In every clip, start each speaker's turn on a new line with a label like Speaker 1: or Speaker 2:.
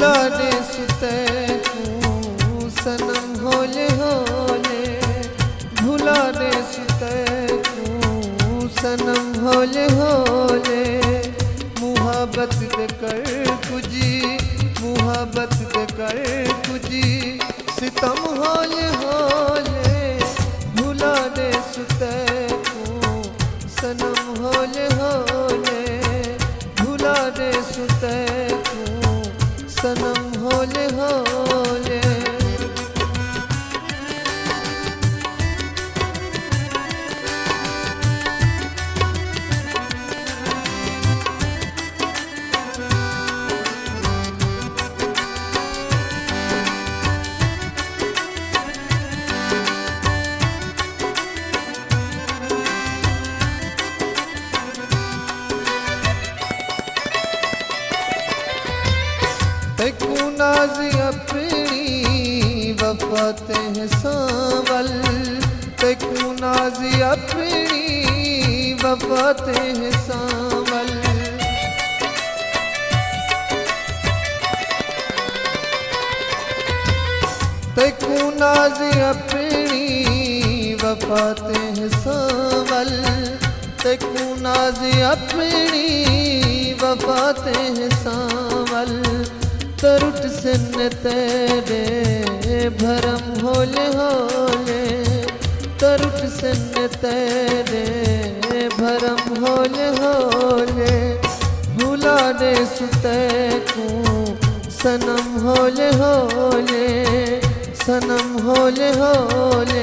Speaker 1: भुला दे सुते तू सनम होले होले, भुला दे सुते तू सनम होले होले। मुहब्बत दे कर कुजी, मुहब्बत दे कर कुजी सितम होले होले। भुला दे सुते तू सनम होले होले, भुला दे सुते तू सनम होले होले। तेकू नाज़ी अपनी वफ़ाते हैं सांवल, तेकू नाज़ी अपनी वफ़ाते हैं सांवल। तेकू नाज़ी अपनी वफ़ाते हैं सांवल, तेकू नाज़ी अपनी वफ़ाते हैं सांवल। तरुट सिन तेरे भरम होले होले, तरुट सिन तेरे भरम होले होले। भुला दे सुते तू सनम होले होले, सनम होले होले।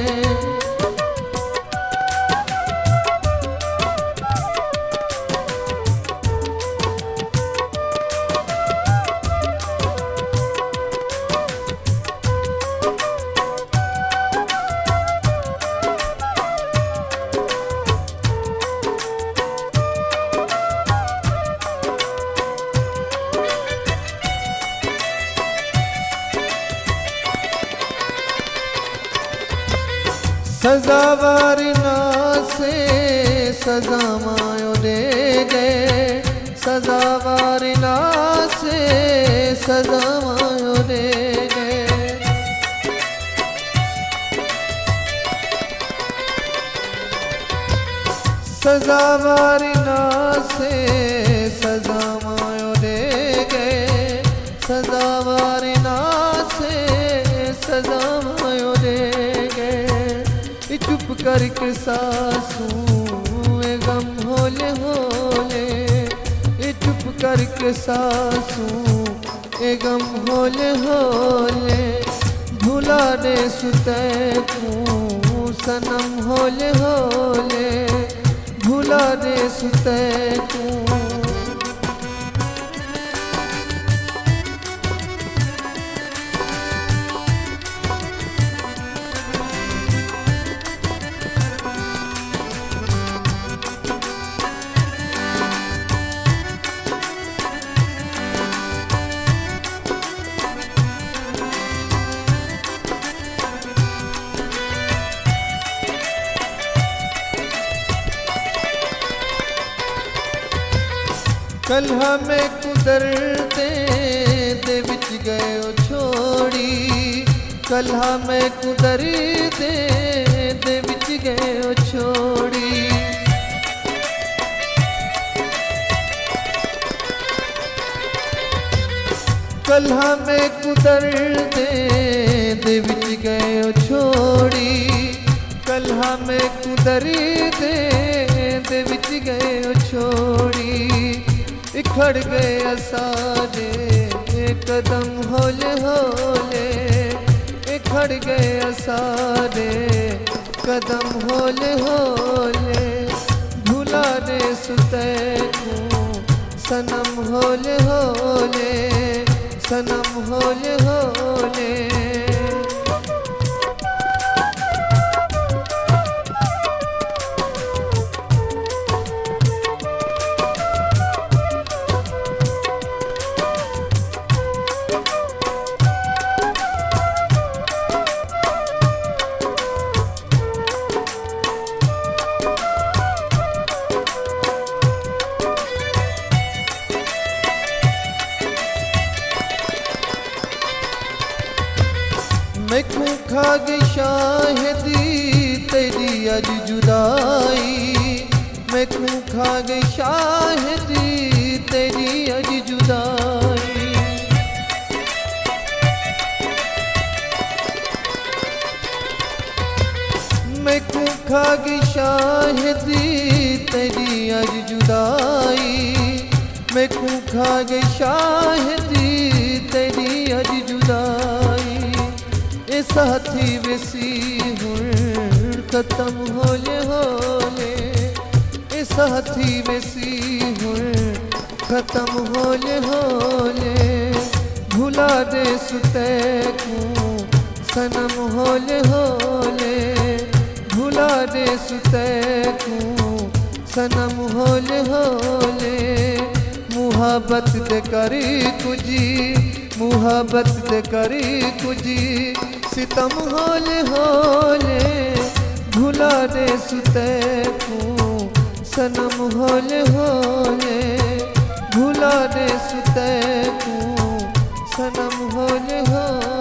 Speaker 1: सजावार ना से सजा मायो दे गए, सजावार ना से सजा मायो दे गए। सजावार ना से सजा मायो दे गए, सजावार ना से सजा मायो दे गए। चुप करके सासूं ए गम होले होले, ये चुप करके सासूं ए गम होले होले। भुला दे सुते तू सनम होले होले, भुला दे सुते तू। कल हमें कुदरते दे विच गए छोड़ी, कल हमें कुदरते दे विच गए छोड़ी। कल हमें कुदरते दे विच गए छोड़ी, कल हमें कुदरते दे विच गए छोड़ी। इखड़ गए सारे कदम होले होले, इखड़ गए सारे कदम होले होले। भुला दे सुते तू सनम होले होले, सनम होले होले। मैखू खा गई शाहिदी तेरी अज जुदाई, मैखू खा गई शाहिदी तेरी अज जुदाई। मैखू खा गई शाहिदी तेरी अज जुदाई, मैखू खा गई शाहिदी तेरी अज जुदाई। ए साथी वेसी हुण खत्म होले होले, ए साथी वेसी हुण खत्म होले होले। भुला दे सुते को सनम होले होले, भुला दे सुते को सनम होले होले। मुहब्बत दे करी कुजी, मुहब्बत दे करी कुजी सितम होले होले। भुला दे सुते को सनम होले होले, भुला दे सुते को सनम होले होले।